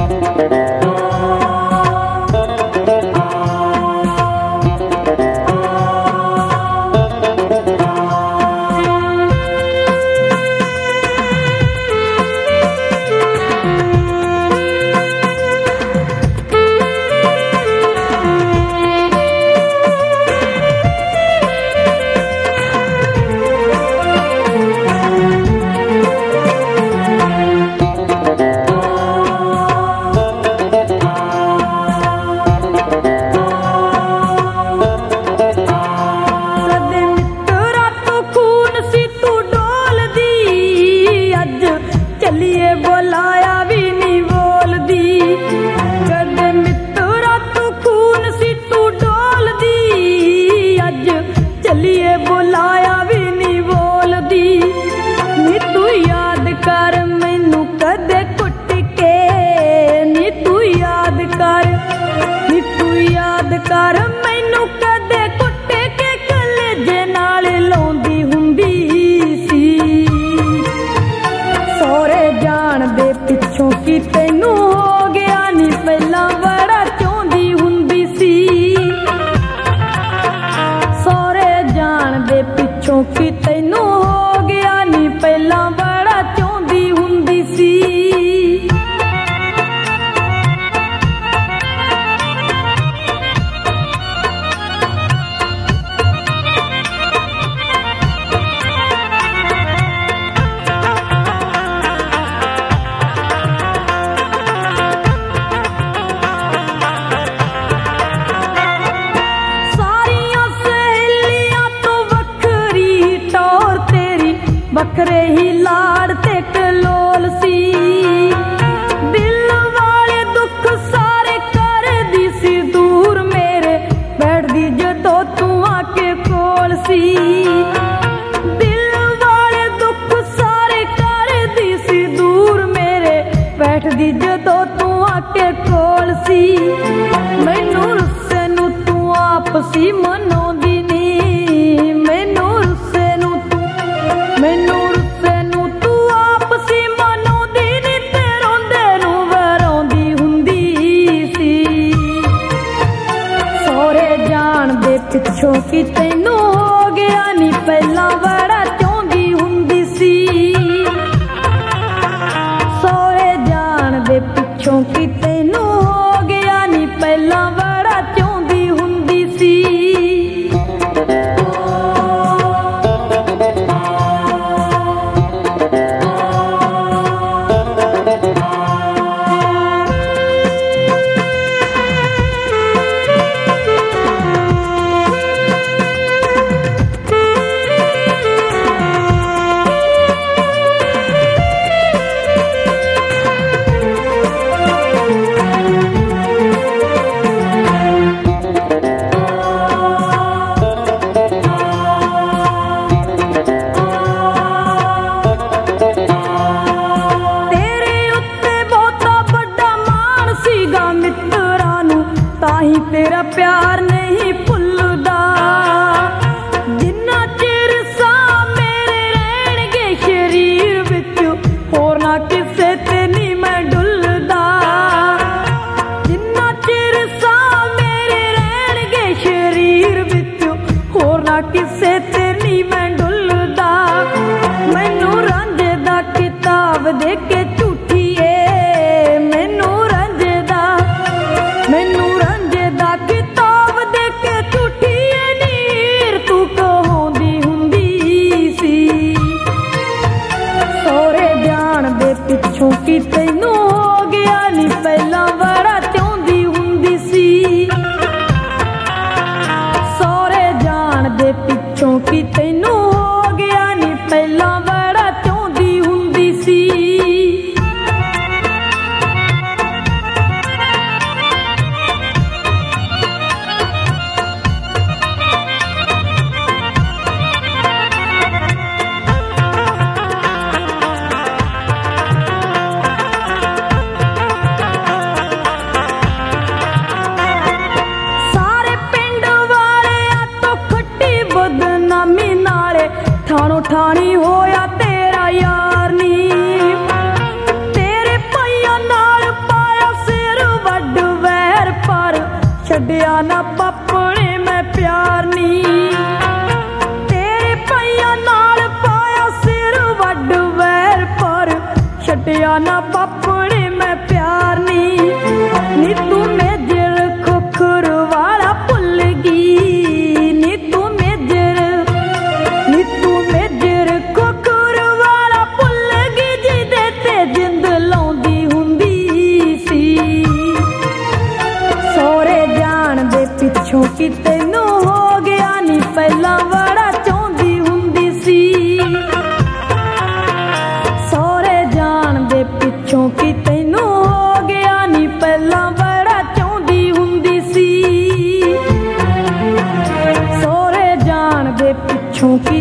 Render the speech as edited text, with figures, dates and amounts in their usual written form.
ਵੱਖਰੇ ਹੀ ਲਾੜ ਤੇ ਕਲੋਲ ਸੀ। ਦਿਲ ਵਾਲੇ ਦੁੱਖ ਸਾਰੇ ਕਰਦੀ ਸੀ ਦੂਰ ਮੇਰੇ, ਬੈਠਦੀ ਜਦੋਂ ਤੂੰ ਆ ਕੇ ਕੋਲ ਸੀ। ਦਿਲ ਵਾਲੇ ਦੁੱਖ ਸਾਰੇ ਕਰਦੀ ਸੀ ਦੂਰ ਮੇਰੇ, ਬੈਠਦੀ ਜਦੋਂ ਤੂੰ ਆ ਕੇ ਕੋਲ ਸੀ। ਮੈਨੂੰ ਰੁੱਸੇ ਨੂੰ ਤੂੰ ਆਪ ਸੀ ਮਨਾਉਂਦੀ ਨੀ, ਮੈਨੂੰ ਰੁੱਸੇ ਨੂੰ ਤੂੰ ਆਪ ਸੀ ਮਨਾਉਂਦੀ ਨੀ, ਤੇ ਰੋਂਦੇ ਨੂੰ ਵਰਾਉਂਦੀ ਹੁੰਦੀ ਸੀ। ਸਹੁਰੇ ਜਾਣ ਦੇ ਪਿੱਛੋਂ ਕਿ ਤੈਨੂੰ ਹੋ ਗਿਆ ਨੀ, ਪਹਿਲਾਂ ਬੜਾ ਚਾਹੁੰਦੀ ਹੁੰਦੀ ਸੀ। ਸਹੁਰੇ ਜਾਣ ਦੇ ਪਿੱਛੋਂ ਕਿ ਤੈਨੂੰ ਹੋ ਗਿਆ ਨੀ, ਪਹਿਲਾਂ ਬੜਾ ਚਾਹੁੰਦੀ ਹੁੰਦੀ ਸੀ। ਤੇਰਾ ਪਿਆਰ ਨਹੀਂ ਭੁੱਲਦਾ, ਜਿੰਨਾ ਚਿਰ ਸਾਹ ਮੇਰੇ ਰਹਿਣਗੇ ਸਰੀਰ ਵਿੱਚ, ਹੋਰ ਨਾ ਕਿਸੇ ਤੇ ਨਹੀਂ ਮੈਂ ਡੁੱਲਦਾ। ਜਿੰਨਾ ਚਿਰ ਸਾਹ ਮੇਰੇ ਰਹਿਣਗੇ ਸਰੀਰ ਵਿੱਚ, ਹੋਰ ਨਾ ਕਿਸੇ ਤੇ ਨਹੀਂ ਮੈਂ ਡੁੱਲਦਾ। ਮੈਨੂੰ ਰਾਂਝੇ ਦਾ ਕਿਤਾਬ ਦੇ ਕੇ ਝੂਠੀਏ, ਮੈਨੂੰ ਰਾਂਝੇ ਦਾ ਕਿਤਾਬ ਦੇ ਕੇ ਝੂਠੀ ਛੱਡਿਆ ਨਾ ਪਾਪਣੇ ਮੈਂ ਪਿਆਰ ਨੀ ਤੇਰੇ ਪਈਆਂ ਨਾਲ ਪਾਇਆ ਸਿਰ ਵੱਡ ਵੈਰ ਪਰ ਛੱਡਿਆ ਨਾ ਪਾਪਣੇ ਮੈਂ ਪਿਆਰ ਨੀ ਤੂੰ ਮੇਜਰ ਖੋਖਰ ਵਾਲਾ ਭੁੱਲ ਗਈ ਨੀ ਤੂੰ ਮੇਜਰ ਖੋਖਰ ਵਾਲਾ ਭੁੱਲ ਗਈ ਜਿਹਦੇ ਤੇ ਜਿੰਦ ਲਾਉਂਦੀ ਹੁੰਦੀ ਸੀ ਸੋਹਰੇ ਜਾਣ ਦੇ ਪਿੱਛੋਂ ਕਿ ਤੈਨੂੰ ਹੋ ਗਿਆ ਨੀ ਪਹਿਲਾਂ ਬੜਾ ਚਾਹੁੰਦੀ ਹੁੰਦੀ ਸੀ ਸੋਹਰੇ ਜਾਣ ਦੇ ਪਿੱਛੋਂ ਕਿ ਤੈਨੂੰ ਹੋ ਗਿਆ ਨੀ ਪਹਿਲਾਂ ਬੜਾ ਚਾਹੁੰਦੀ ਹੁੰਦੀ ਸੀ ਸੋਹਰੇ ਜਾਣ ਦੇ ਪਿੱਛੋਂ